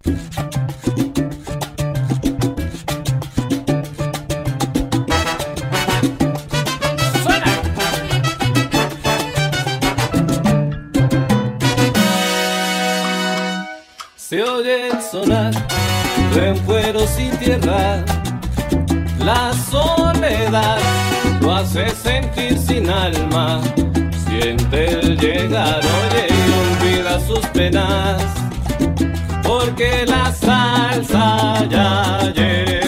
Se oye el sonar de un fuero sin tierra, la soledad lo hace sentir sin alma. Siente el llegar, oye, y olvida sus penas, porque la salsa ya llega.